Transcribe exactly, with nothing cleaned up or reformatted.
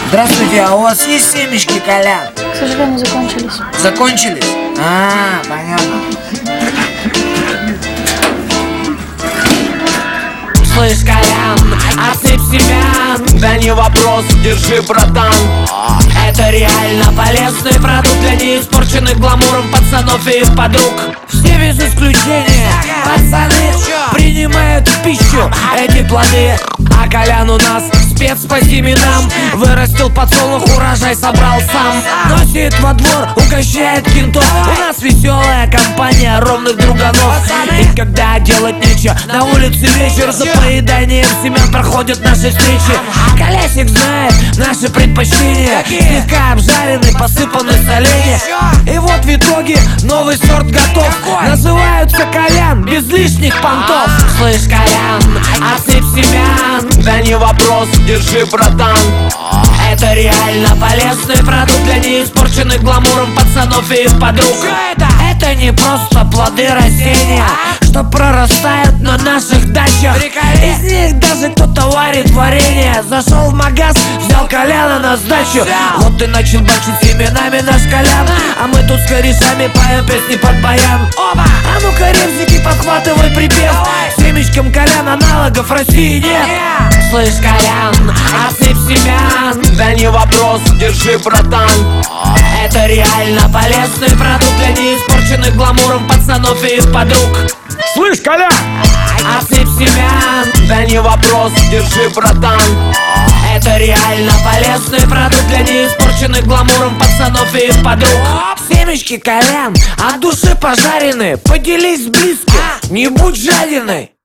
Здравствуйте, а у вас есть семечки, Колян? К сожалению, закончились. Закончились? А, понятно. Слышь, Колян, отсыпь семян. Да не вопрос, держи, братан. Это реально полезный продукт для неиспорченных гламуром пацанов и их подруг. Все без исключения пацаны принимают в пищу эти плоды. А Колян у нас спец по семенам. Вырастил подсолнух, урожай собрал сам. Носит во двор, угощает кентов. У нас веселая компания ровных друганов. И когда делать нечего, на улице вечер. За поеданием семян проходят наши встречи. Колясик знает наши предпочтения. Слегка обжаренный, посыпанный соленья. И вот в итоге новый сорт готов. Называются Колян, без лишних понтов. Слышь, Колян, отсыпь семян. Да не вопрос, держи, братан. Это реально полезный продукт для неиспорченных гламуром пацанов и их подруг. Это не просто плоды растения, что прорастают на наших дачах. Из них даже кто-то варит варенье. Зашел в магаз, взял Коляна на сдачу. Вот и начал бачить семенами наш Колян. А мы тут с корешами поем песни под баян. Оба! А ну-ка, ревзики, подхватывай припев. Семечкам Колян аналогов в России нет. Слышь, Колян, отсыпь семян. Да не вопрос, держи, братан. Это реально полезный продукт для неиспорченных гламуром пацанов и их подруг. Слышь, Колян! Отсыпь семян. Да не вопрос, держи, братан. Это реально полезный продукт для неиспорченных гламуром пацанов и их подруг. Семечки, Колян, от души пожарены. Поделись с близким, не будь жадиной.